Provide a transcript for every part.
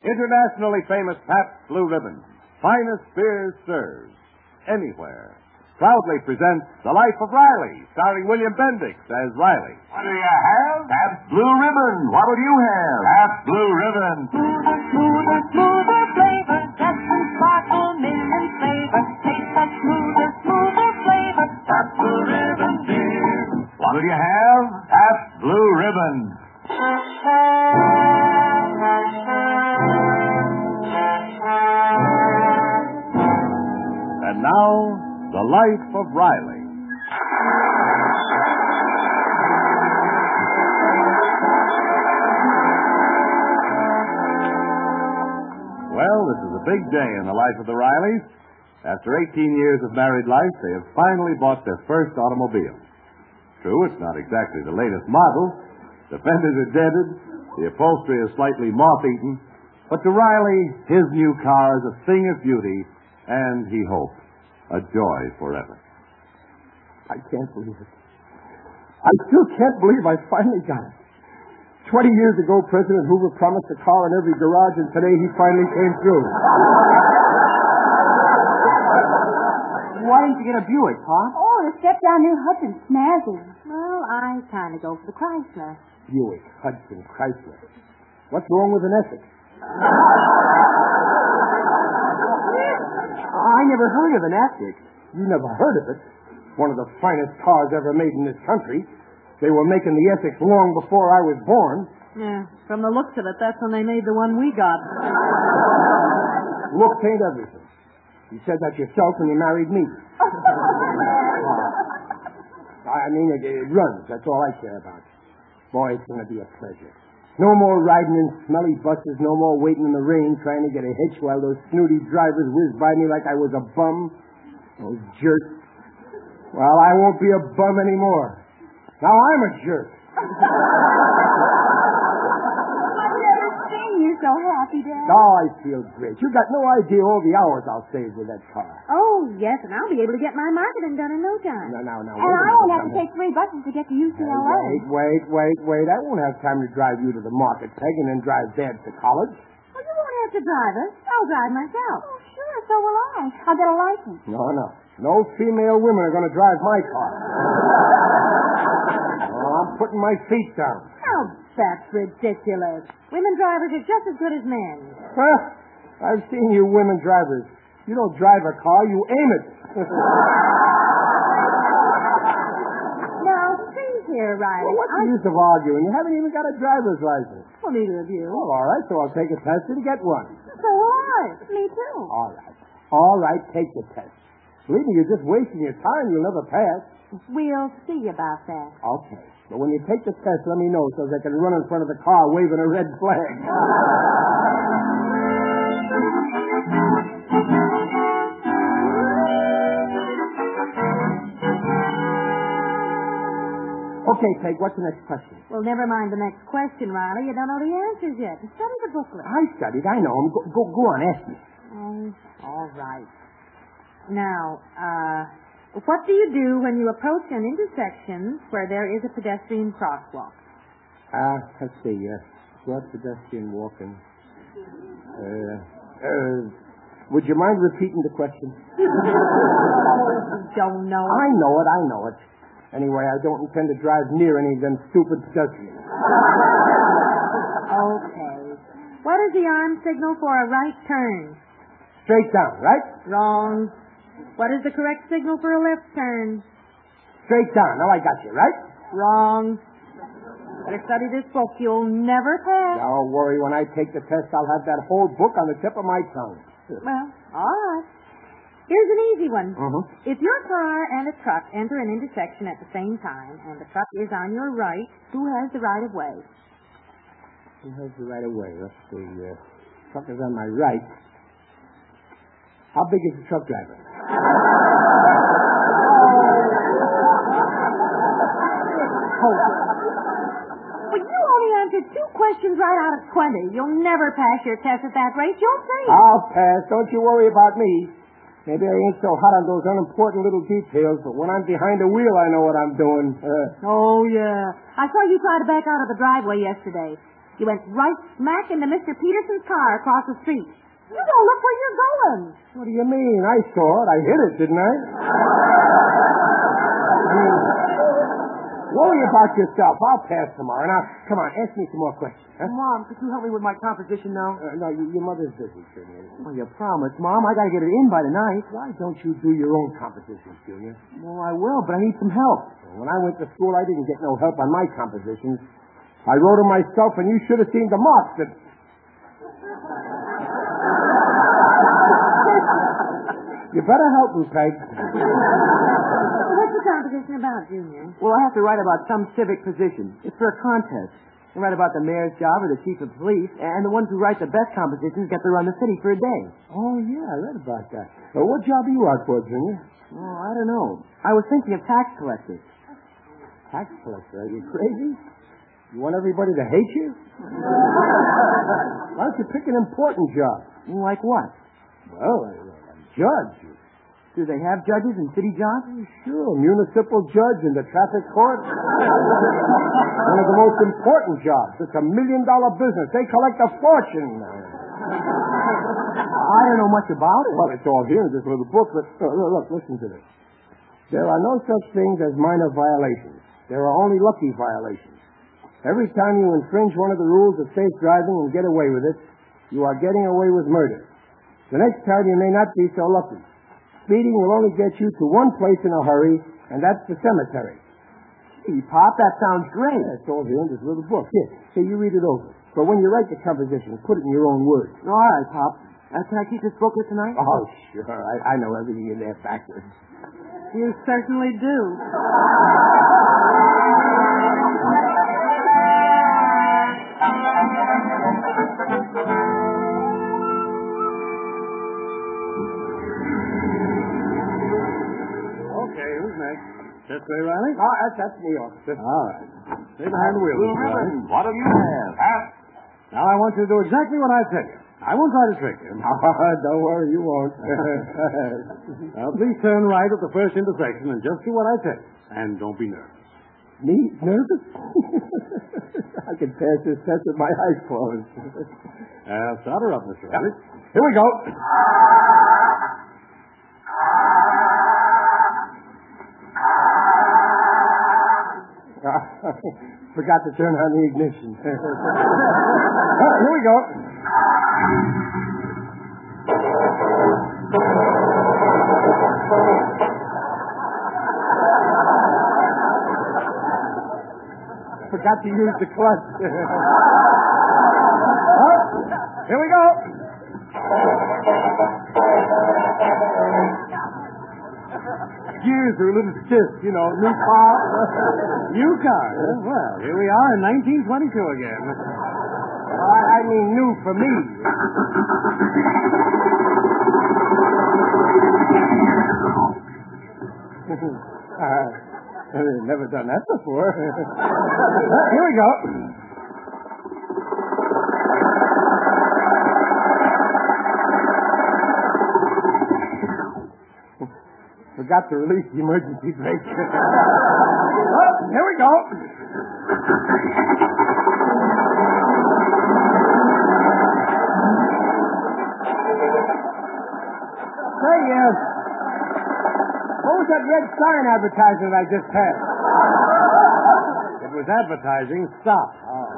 Internationally famous Pabst Blue Ribbon, finest beers served anywhere, proudly presents The Life of Riley, starring William Bendix as Riley. What do you have? Pabst Blue Ribbon. What'll you have? Pabst Blue Ribbon. Smoother flavor, just and sparkle, mint and flavor. Taste that smoother flavor. Pabst Blue Ribbon beer. What'll you have? Pabst Blue Ribbon. And now, The Life of Riley. Well, this is a big day in the life of the Rileys. After 18 years of married life, they have finally bought their first automobile. True, it's not exactly the latest model. The fenders are dented, the upholstery is slightly moth-eaten, but to Riley, his new car is a thing of beauty, and he hopes a joy forever. I can't believe it. I still can't believe I finally got it. 20 years ago, President Hoover promised a car in every garage, and today he finally came through. Why didn't you get a Buick, Pop? Oh, the step-down new Hudson, snazzy. Well, I kind of go for the Chrysler. Buick, Hudson, Chrysler. What's wrong with an Essex? I never heard of an Essex. You never heard of it? One of the finest cars ever made in this country. They were making the Essex long before I was born. Yeah, from the looks of it, that's when they made the one we got. Looks ain't everything. You said that yourself when you married me. I mean, it runs. That's all I care about. Boy, it's going to be a pleasure. No more riding in smelly buses, no more waiting in the rain trying to get a hitch while those snooty drivers whiz by me like I was a bum. Those jerks. Well, I won't be a bum anymore. Now I'm a jerk. I've never seen you so happy, Dad. Oh, I feel great. You got no idea all the hours I'll save with that car. Oh, yes, and I'll be able to get my marketing done in no time. No. And I won't have to take 3 buses to get to UCLA. Wait. I won't have time to drive you to the market, Peg, and then drive Dad to college. Well, you won't have to drive us. I'll drive myself. Oh, sure, so will I. I'll get a license. No female women are going to drive my car. I'm putting my feet down. Oh, that's ridiculous. Women drivers are just as good as men. Huh? I've seen you women drivers. You don't drive a car, you aim it. Now, see here, Riley. Well, what's the use of arguing? You haven't even got a driver's license. Well, neither of you. Well, all right, so I'll take a test and get one. So will I. Me too. All right, take the test. Believe me, you're just wasting your time. You'll never pass. We'll see about that. Okay. But when you take the test, let me know so I can run in front of the car waving a red flag. Okay, Peg, what's the next question? Well, never mind the next question, Riley. You don't know the answers yet. Study the booklet. I studied. I know them. Go on, ask me. Oh, all right. Now, what do you do when you approach an intersection where there is a pedestrian crosswalk? Let's see. What pedestrian walking? Would you mind repeating the question? Don't know. I know it. Anyway, I don't intend to drive near any of them stupid pedestrians. Okay. What is the arm signal for a right turn? Straight down, right? Wrong. What is the correct signal for a left turn? Straight down. Now I got you, right? Wrong. Better study this book. You'll never pass. Don't worry. When I take the test, I'll have that whole book on the tip of my tongue. Well, all right. Here's an easy one. If your car and a truck enter an intersection at the same time, and the truck is on your right, who has the right of way? Who has the right of way? Let's see. Truck is on my right. How big is the truck driver? Well, you only answered 2 questions right out of 20. You'll never pass your test at that rate. You'll see. I'll pass. Don't you worry about me. Maybe I ain't so hot on those unimportant little details, but when I'm behind the wheel, I know what I'm doing. Oh, yeah. I saw you try to back out of the driveway yesterday. You went right smack into Mr. Peterson's car across the street. You don't look where you're going. What do you mean? I saw it. I hit it, didn't I? Worry about yourself. I'll pass tomorrow. Now, come on, ask me some more questions. Huh? Mom, could you help me with my composition now? No, your mother's busy, Junior. Well, you promised, Mom. I gotta get it in by tonight. Why don't you do your own compositions, Junior? Well, I will, but I need some help. When I went to school, I didn't get no help on my compositions. I wrote them myself, and you should have seen the marks that... You better help me, Peg. What's the composition about, Junior? Well, I have to write about some civic position. It's for a contest. I write about the mayor's job or the chief of police, and the ones who write the best compositions get to run the city for a day. Oh, yeah, I read about that. What job are you out for, Junior? Oh, I don't know. I was thinking of tax collector. Tax collector? Are you crazy? You want everybody to hate you? Why don't you pick an important job? Like what? Well, a judge. Do they have judges in city jobs? Sure, municipal judge in the traffic court. One of the most important jobs. It's $1 million business. They collect a fortune. I don't know much about it. Well, it's all here in this little book. But look, listen to this. There are no such things as minor violations. There are only lucky violations. Every time you infringe one of the rules of safe driving and get away with it, you are getting away with murder. The next time you may not be so lucky. Speeding will only get you to one place in a hurry, and that's the cemetery. Gee, Pop, that sounds great. Yeah, it's all here in this little book. Here, you read it over. But when you write the composition, put it in your own words. All right, Pop. Can I keep this booklet tonight? Oh, sure. I know everything in there backwards. You certainly do. Okay, who's next? This way, Riley? Oh, that's me, officer. All right. Stay behind the wheel, Mr. Riley. What'll you have? Half? Now, I want you to do exactly what I tell you. I won't try to trick you. Don't worry, you won't. Now, please turn right at the first intersection and just do what I tell you. And don't be nervous. Me? Nervous? I can pass this test with my eyes closed. Start her up, Mr. Riley. Here we go. Forgot to turn on the ignition. Here we go. Forgot to use the clutch. Here we go. Gears are a little stiff, you know, new car. New car? Well, here we are in 1922 again. I mean new for me. I've never done that before. Here we go. Forgot to release the emergency brake. Here we go. Say, what was that red sign advertisement I just passed? It was advertising. Stop.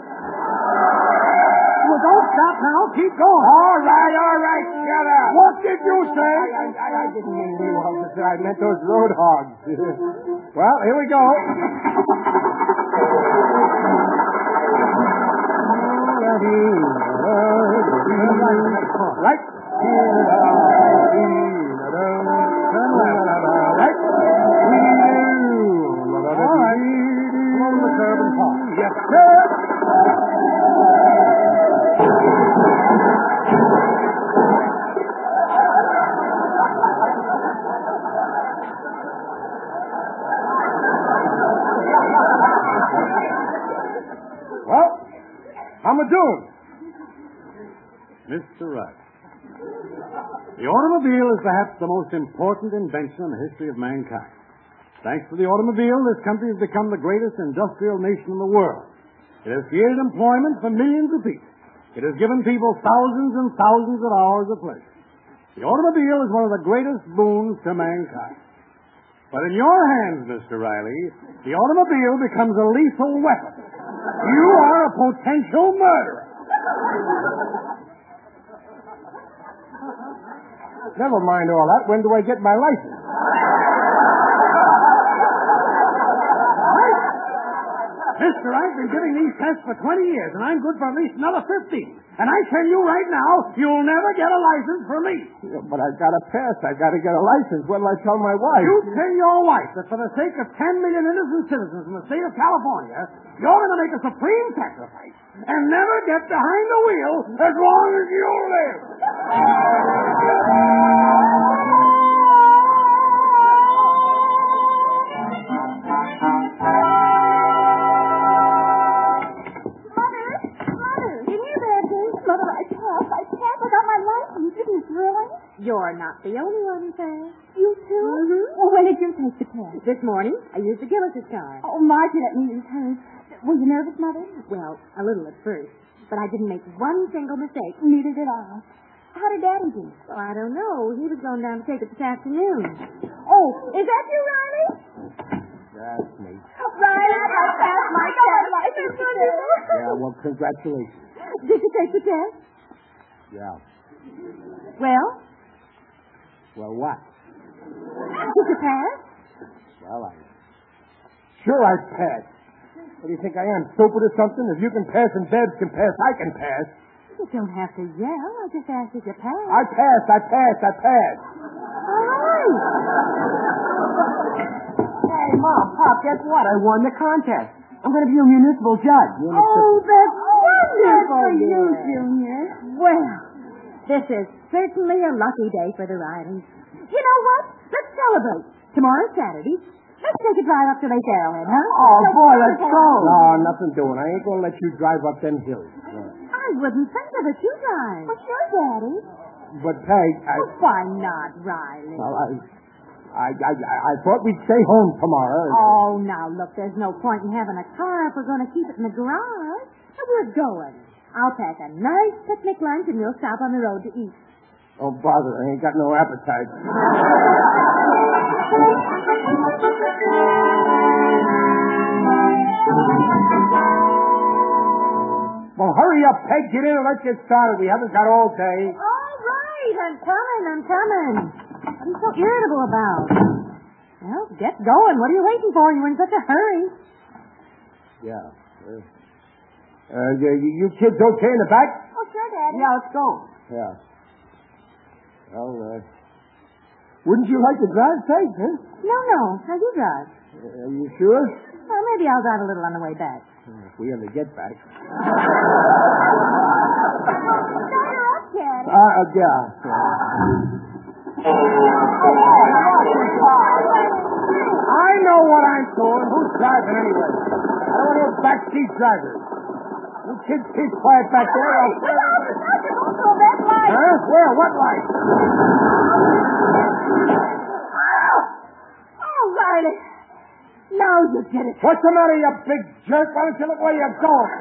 Well, don't stop now. Keep going. All right. Shut up. What did you say? I didn't mean you, officer. I meant those road hogs. Well, here we go. Right. Turn left. Right. All right. Come over the curb and park. Yes, sir. Well, how am I doing? Mr. Wright. The automobile is perhaps the most important invention in the history of mankind. Thanks to the automobile, this country has become the greatest industrial nation in the world. It has created employment for millions of people. It has given people thousands and thousands of hours of pleasure. The automobile is one of the greatest boons to mankind. But in your hands, Mr. Riley, the automobile becomes a lethal weapon. You are a potential murderer. Never mind all that. When do I get my license? Mister, I've been giving these tests for 20 years, and I'm good for at least another 15. And I tell you right now, you'll never get a license from me. Yeah, but I've got to pass. I've got to get a license. What'll I tell my wife? You tell your wife that for the sake of 10 million innocent citizens in the state of California, you're going to make a supreme sacrifice and never get behind the wheel as long as you live. You're not the only one, sir. You too? Mm-hmm. Well, when did you take the test? This morning, I used the Gillis' card. Oh, Margie, let me use hers. Were you nervous, Mother? Well, a little at first, but I didn't make one single mistake. Neither did I. How did Daddy do? Well, I don't know. He was going down to take it this afternoon. Oh, is that you, Riley? That's me. Riley, I passed my test. License too. Yeah, well, congratulations. Did you take the test? Yeah. Well, Well, what? did you pass? Well, Sure I passed. What do you think I am, stupid or something? If you can pass and Debs can pass, I can pass. You don't have to yell. I just asked if you passed. I passed. All right. Hey, Mom, Pop, guess what? I won the contest. I'm going to be a municipal judge. Oh, that's Good wonderful. for you, Junior. Well, this is certainly a lucky day for the Rileys. You know what? Let's celebrate. Tomorrow's Saturday. Let's take a drive up to Lake Arrowhead, huh? Oh, boy, let's go. No, nothing doing. I ain't going to let you drive up them hills. No. I wouldn't think of it. You drive. Well, sure, Daddy. But, Peg, Well, why not, Riley? I thought we'd stay home tomorrow. Oh, now, look, there's no point in having a car if we're going to keep it in the garage. So we're going. I'll pack a nice picnic lunch and we'll stop on the road to eat. Oh, bother. I ain't got no appetite. Well, hurry up, Peg. Get in and let's get started. We haven't got all day. All right, I'm coming. What are you so irritable about? Well, get going. What are you waiting for? You were in such a hurry. Yeah. You kids okay in the back? Oh, sure, Daddy. Yeah, let's go. Yeah. Well, wouldn't you like to drive, Peg, huh? No. Now you drive. Are you sure? Well, maybe I'll drive a little on the way back. If we ever get back. Start up, Daddy. Yeah. I know what I'm doing. Who's driving anyway? I don't want no backseat drivers. You kids keep quiet back there. Huh? Where? What light? Oh, Riley. Now you did it. What's the matter, you big jerk? Why don't you look where you're going?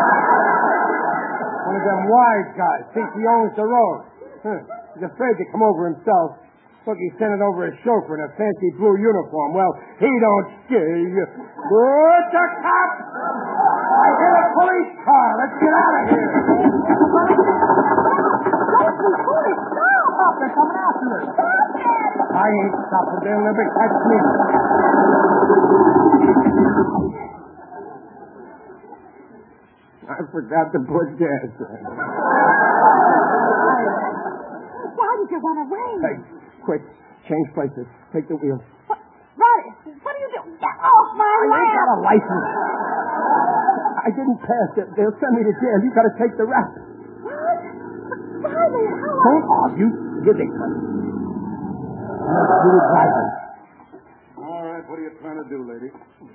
One of them wise guys thinks he owns the road. Huh. He's afraid to come over himself. Look, he's sending over a chauffeur in a fancy blue uniform. Well, he don't scare you. Good, the cop! I hear a police car. Let's get out of here. Don't be foolish. Stop. They're coming after us. Stop, Daddy. I ain't stopping. They'll never catch me. I forgot to put gas in. Why did you run away? Hey, quick. Change places. Take the wheel. Riley, what are you doing? Get off my I ain't got lap. a license. I didn't pass it. They'll send me to jail. You got to take the rap. What? Riley, how? Don't argue. Here they come. You were driving. All right, what are you trying to do, lady?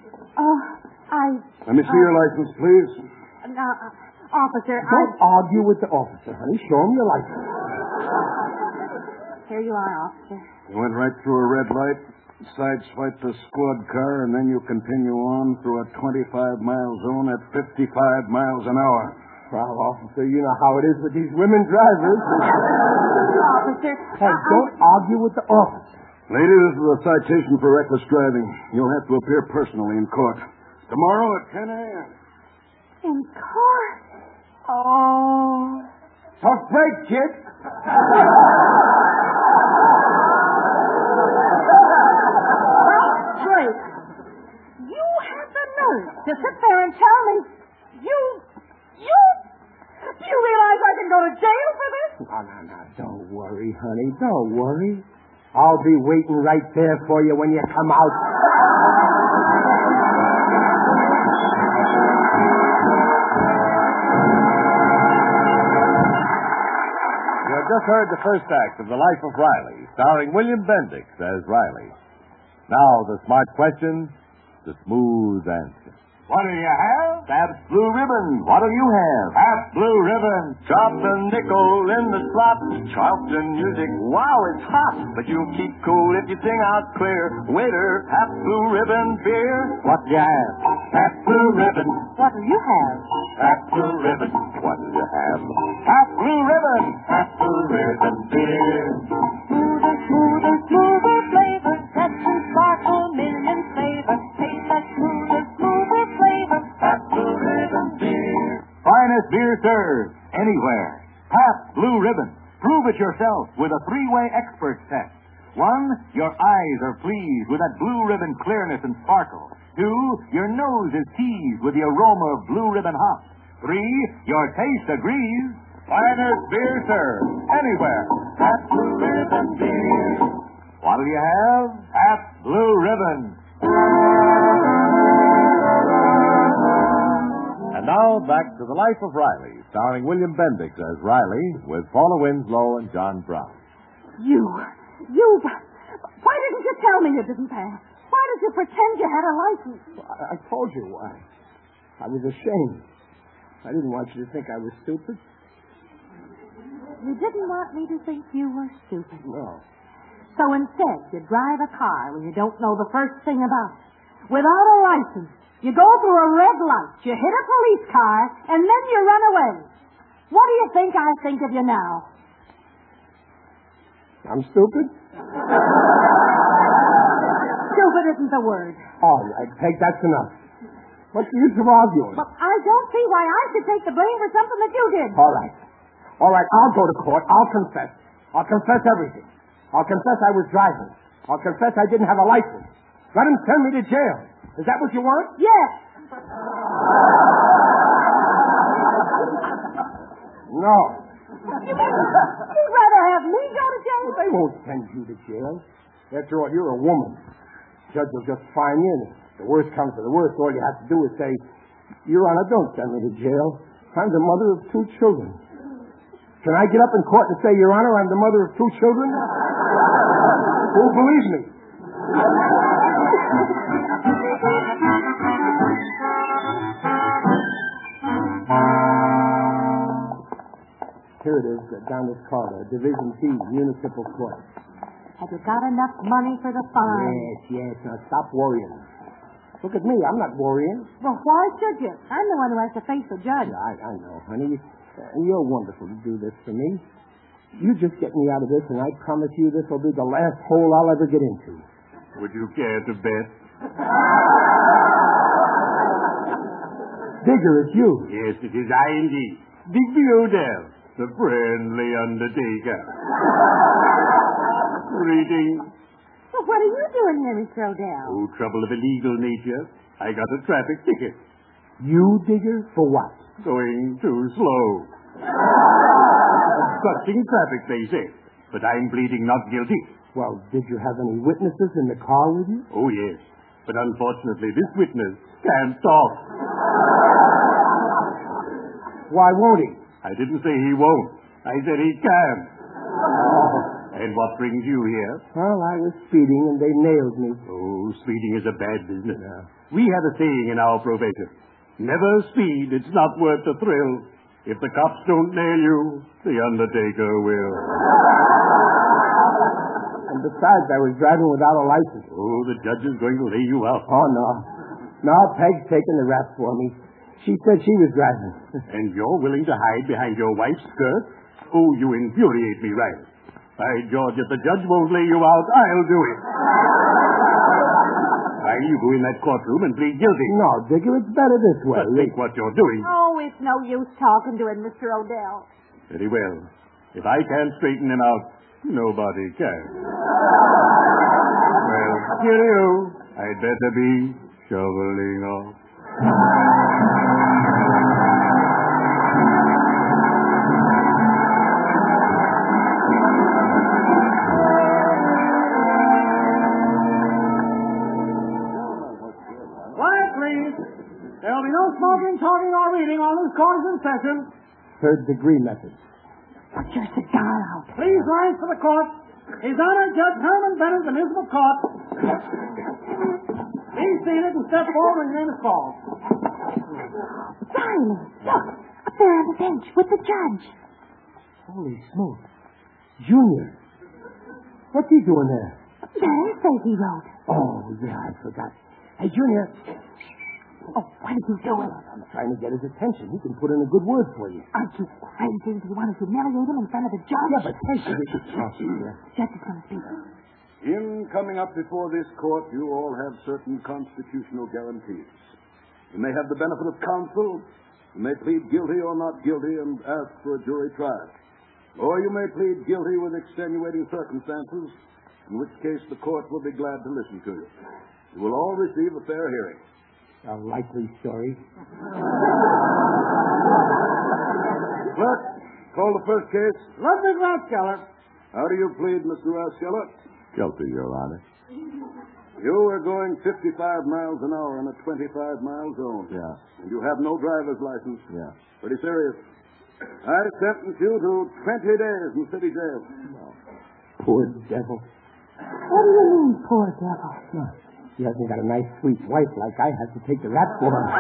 I... Let me see your license, please. Officer, Don't argue with the officer, honey. Show him your license. Here you are, officer. You went right through a red light. sideswipe the squad car, and then you continue on through a 25-mile zone at 55 miles an hour. Well, officer, you know how it is with these women drivers. Officer. Hey, don't argue with the officer. Lady, this is a citation for reckless driving. You'll have to appear personally in court. Tomorrow at 10 a.m. In court? Oh. Tough break, kid. Great. You have the nerve to sit there and tell me you do you realize I can go to jail for this? No. Don't worry, honey. Don't worry. I'll be waiting right there for you when you come out. You have just heard the first act of The Life of Riley, starring William Bendix as Riley. Now, the smart question, the smooth answer. What do you have? Pabst Blue Ribbon. What'll you have? Pabst Blue Ribbon. Drop a nickel in the slot. Charleston music, wow, it's hot. But you'll keep cool if you sing out clear. Waiter, Pabst Blue Ribbon beer. What do you have? Pabst Blue Ribbon. What do you have? Pabst Blue Ribbon. What do you have? Pabst Blue Ribbon. Pabst Blue Ribbon beer. Smoother flavor, touch and sparkle, million flavor. Taste that smoother flavor. Pabst Blue Ribbon beer. Finest beer served anywhere. Pabst Blue Ribbon. Prove it yourself with a three-way expert test. 1, your eyes are pleased with that Blue Ribbon clearness and sparkle. 2, your nose is teased with the aroma of Blue Ribbon hops. 3, your taste agrees. Finest beer served anywhere. Pabst Blue Ribbon beer. What'll you have? Pabst Blue Ribbon. And now, back to The Life of Riley, starring William Bendix as Riley, with Paula Winslow and John Brown. You. Why didn't you tell me you didn't pass? Why did you pretend you had a license? I told you why. I was ashamed. I didn't want you to think I was stupid. You didn't want me to think you were stupid. No. So instead, you drive a car when you don't know the first thing about it. Without a license, you go through a red light, you hit a police car, and then you run away. What do you think I think of you now? I'm stupid? Stupid isn't the word. All right, Peg, that's enough. What's the use of arguing? Well, I don't see why I should take the blame for something that you did. All right, I'll go to court. I'll confess. I'll confess everything. I'll confess I was driving. I'll confess I didn't have a license. Let him send me to jail. Is that what you want? Yes. No. You'd rather have me go to jail? Well, they won't send you to jail. After all, you're a woman. Judge will just fine you. If the worst comes to the worst, all you have to do is say, Your Honor, don't send me to jail. I'm the mother of 2 children. Can I get up in court and say, Your Honor, I'm the mother of 2 children? Who'll believe me? Here it is, down this corridor, Division C, Municipal Court. Have you got enough money for the fine? Yes. Now stop worrying. Look at me. I'm not worrying. Well, why should you? I'm the one who has to face the judge. Yeah, I know, honey. You're wonderful to do this for me. You just get me out of this, and I promise you this will be the last hole I'll ever get into. Would you care to bet? Digger, it's you. Yes, it is I indeed. Digby Odell, the friendly undertaker. Greetings. Well, what are you doing here, Mr. Odell? Oh, trouble of a legal nature. I got a traffic ticket. You, Digger? For what? Going too slow. Obstructing traffic, they say. But I'm pleading not guilty. Well, did you have any witnesses in the car with you? Oh, yes. But unfortunately, this witness can't talk. Why won't he? I didn't say he won't. I said he can. And what brings you here? Well, I was speeding and they nailed me. Oh, speeding is a bad business. Yeah. We have a saying in our profession. Never speed. It's not worth the thrill. If the cops don't nail you, the undertaker will. And besides, I was driving without a license. Oh, the judge is going to lay you out. Oh, no. No, Peg's taking the rap for me. She said she was driving. And you're willing to hide behind your wife's skirt? Oh, you infuriate me, Riley. By George, if the judge won't lay you out, I'll do it. Riley, you go in that courtroom and plead guilty. No, Dicker, it's better this way. But think what you're doing. Oh, it's no use talking to him, Mr. Odell. Very well. If I can't straighten him out, nobody can. Well, cheerio. I'd better be shoveling off. Quiet, please. There'll be no smoking, talking, or reading on this court's in session. Third-degree method. Put your cigar out. Please rise for the court. His Honor, Judge Herman Bennett, the municipal court. Please seated and step forward when your name is called. Riley, look. Up there on the bench with the judge. Holy smoke. Junior. What's he doing there? The essay he wrote. Oh, yeah, I forgot. Hey, Junior. Oh, what did you do with it? I'm trying to get his attention. He can put in a good word for you. Aren't you crazy? Do you want to humiliate him in front of the judge? Yeah, but take it. Judge is going to speak. In coming up before this court, you all have certain constitutional guarantees. You may have the benefit of counsel. You may plead guilty or not guilty and ask for a jury trial. Or you may plead guilty with extenuating circumstances, in which case the court will be glad to listen to you. You will all receive a fair hearing. A likely story. Clerk, call the first case. Ludwig Rathskeller. How do you plead, Mr. Rathskeller? Guilty, Your Honor. You were going 55 miles an hour in a 25-mile zone. Yeah. And you have no driver's license. Yeah. Pretty serious. I sentence you to 20 days in city jail. Poor devil. What do you mean, poor devil? He hasn't got a nice, sweet wife like I have to take the rap for him.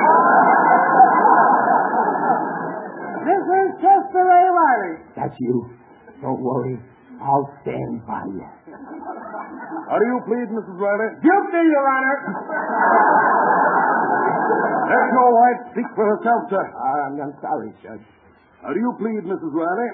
This is Chester A. Riley. That's you. Don't worry. I'll stand by you. How do you plead, Mrs. Riley? Guilty, Your Honor. Let your wife speak for herself, sir. I'm sorry, Judge. How do you plead, Mrs. Riley?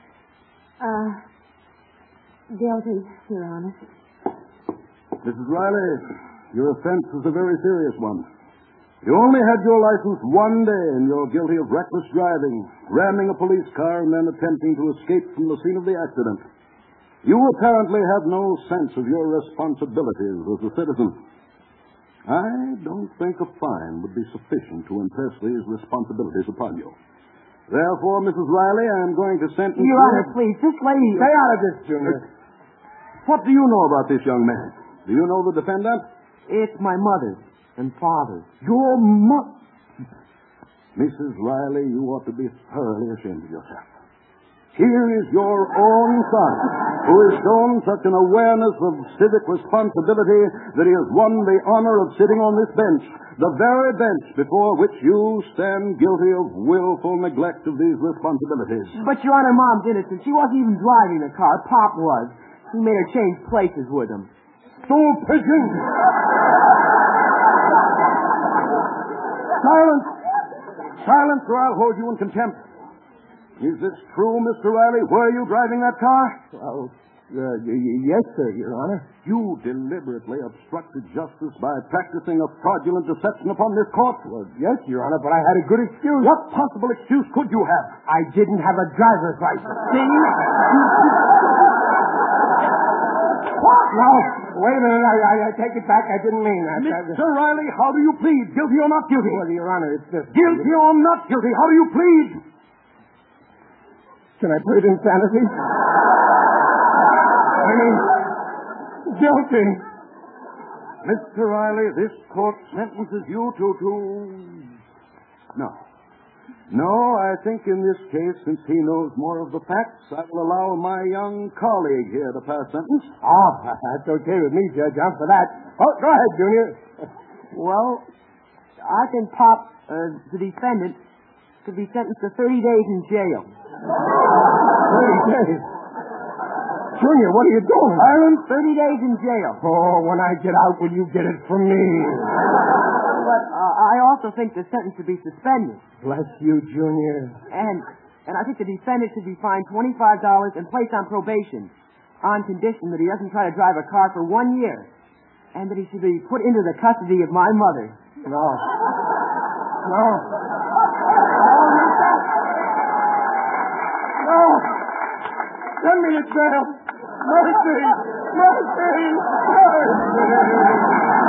Guilty, Your Honor. Mrs. Riley, your offense is a very serious one. You only had your license one day, and you're guilty of reckless driving, ramming a police car, and then attempting to escape from the scene of the accident. You apparently have no sense of your responsibilities as a citizen. I don't think a fine would be sufficient to impress these responsibilities upon you. Therefore, Mrs. Riley, I'm going to sentence you... Your Honor, please, this lady... Stay out of this, Junior. What do you know about this young man? Do you know the defendant? It's my mother and father. Your mother. Mrs. Riley, you ought to be thoroughly ashamed of yourself. Here is your own son, who has shown such an awareness of civic responsibility that he has won the honor of sitting on this bench, the very bench before which you stand guilty of willful neglect of these responsibilities. But, Your Honor, Mom's innocent. She wasn't even driving the car. Pop was. He made her change places with him. Stool pigeon! Silence! Silence, or I'll hold you in contempt. Is this true, Mr. Riley? Were you driving that car? Well, yes, sir, Your Honor. You deliberately obstructed justice by practicing a fraudulent deception upon this court. Well, yes, Your Honor, but I had a good excuse. What possible excuse could you have? I didn't have a driver's license. See? No, wait a minute. I take it back. I didn't mean that. Mr. Riley, how do you plead? Guilty or not guilty? Well, Your Honor, it's this. Guilty or not guilty? How do you plead? Can I put it in sanity? I mean, guilty. Mr. Riley, this court sentences you to... No. No, I think in this case, since he knows more of the facts, I will allow my young colleague here to pass sentence. Oh, that's okay with me, Judge. I'm for that. Oh, go ahead, Junior. Well, I think Pop, the defendant, could be sentenced to 30 days in jail. 30 days? Junior, what are you doing? Ireland, 30 days in jail. Oh, when I get out, will you get it from me? But I also think the sentence should be suspended. Bless you, Junior. And I think the defendant should be fined $25 and placed on probation on condition that he doesn't try to drive a car for 1 year. And that he should be put into the custody of my mother. No. No. No. Send me to jail. Mercy. Mercy. Mercy.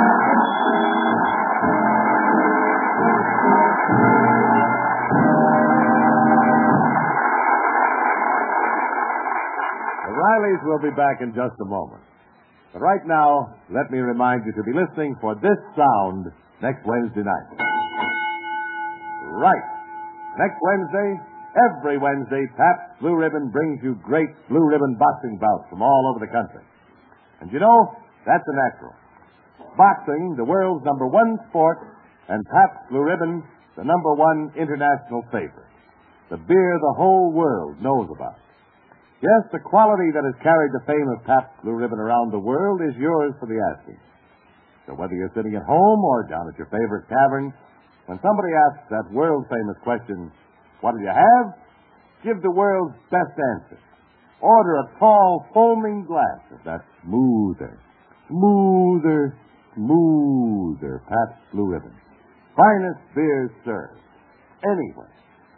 The Rileys will be back in just a moment. But right now, let me remind you to be listening for this sound next Wednesday night. Right. Next Wednesday, every Wednesday, Pabst Blue Ribbon brings you great blue ribbon boxing bouts from all over the country. And you know, that's a natural. Boxing, the world's number one sport, and Pabst Blue Ribbon, the number one international favorite. The beer the whole world knows about. Yes, the quality that has carried the fame of Pabst Blue Ribbon around the world is yours for the asking. So whether you're sitting at home or down at your favorite tavern, when somebody asks that world-famous question, what do you have? Give the world's best answer. Order a tall, foaming glass of that smoother Pabst Blue Ribbon. Finest beer served anywhere.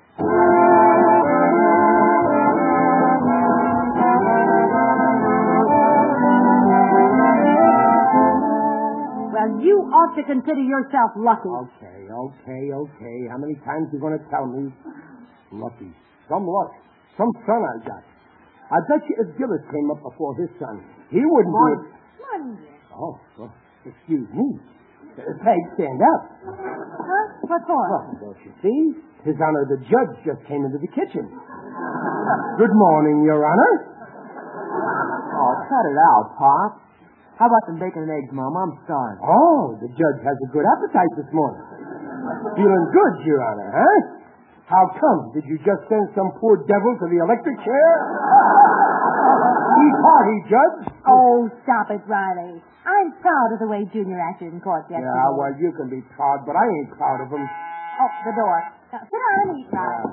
Well, you ought to consider yourself lucky. Okay. How many times you going to tell me? Lucky. Some luck. Some son I got. I bet you if Gillis came up before his son, he wouldn't do it. Money. Oh, well, excuse me. Peg, stand up. Huh? What for? Well, don't you see? His Honor, the judge just came into the kitchen. Good morning, Your Honor. Oh, cut it out, Pop. How about some bacon and eggs, Mom? I'm starving. Oh, the judge has a good appetite this morning. Feeling good, Your Honor, huh? How come? Did you just send some poor devil to the electric chair? Eat hearty, Judge. Oh, stop it, Riley. I'm proud of the way Junior acted in court yesterday. Yeah, well, you can be proud, but I ain't proud of him. Oh, the door. Now, sit down and eat, Riley.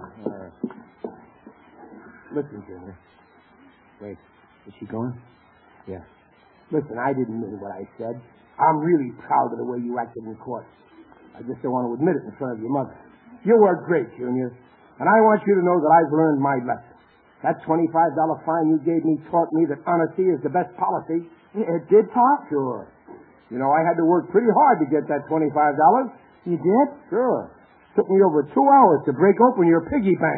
Listen, Junior. Wait, is she going? Yeah. Listen, I didn't mean what I said. I'm really proud of the way you acted in court. I just don't want to admit it in front of your mother. You worked great, Junior. And I want you to know that I've learned my lesson. That $25 fine you gave me taught me that honesty is the best policy. It did, Pop? Sure. You know, I had to work pretty hard to get that $25. You did? Sure. Took me over 2 hours to break open your piggy bank.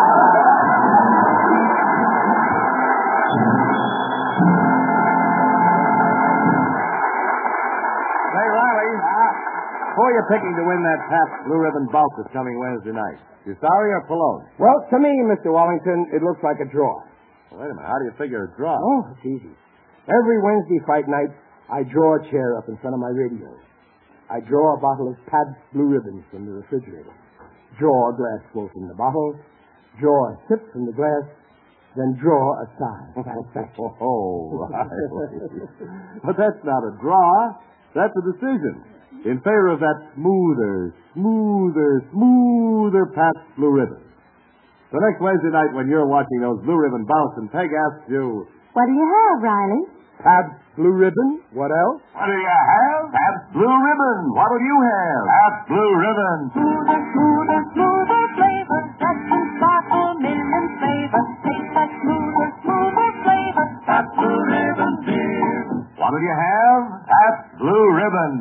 Say, Riley, who are you picking to win that Pabst Blue Ribbon bout that's coming Wednesday night? You sorry or Polone? Well, to me, Mr. Wallington, it looks like a draw. Well, wait a minute. How do you figure a draw? Oh, it's easy. Every Wednesday fight night, I draw a chair up in front of my radio. I draw a bottle of Pabst Blue Ribbon from the refrigerator. Draw a glassful from the bottle. Draw a sip from the glass. Then draw a sigh. Oh, Riley. But that's not a draw. That's a decision. In favor of that smoother Pabst Blue Ribbon. So next Wednesday night when you're watching those Blue Ribbon bouts and Peg asks you, What do you have, Riley? Pabst Blue Ribbon? What else? What do you have? Pabst Blue Ribbon. What'll you have? Pabst Blue Ribbon. Smoother flavor. Touch and sparkle, million flavor. Taste that smoother flavor. Pabst Blue Ribbon beer. What'll you have? Pabst Blue Ribbon.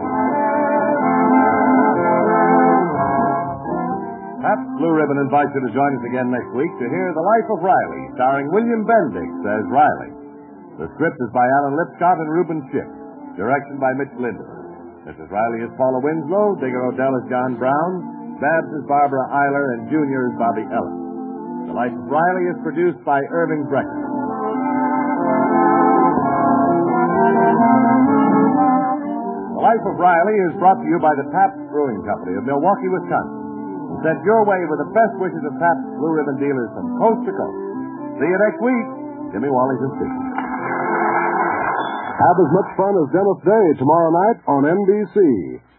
Pabst Blue Ribbon invites you to join us again next week to hear The Life of Riley, starring William Bendix as Riley. The script is by Alan Lipscott and Reuben Schiff. Direction by Mitch Linden. Mrs. Riley is Paula Winslow, Digger Odell is John Brown, Babs is Barbara Eiler, and Junior is Bobby Ellis. The Life of Riley is produced by Irving Brecken. The Life of Riley is brought to you by the Pabst Brewing Company of Milwaukee, Wisconsin. Sent your way with the best wishes of Pabst Blue Ribbon dealers from coast to coast. See you next week. Jimmy Wallington speaking. Have as much fun as Dennis Day tomorrow night on NBC.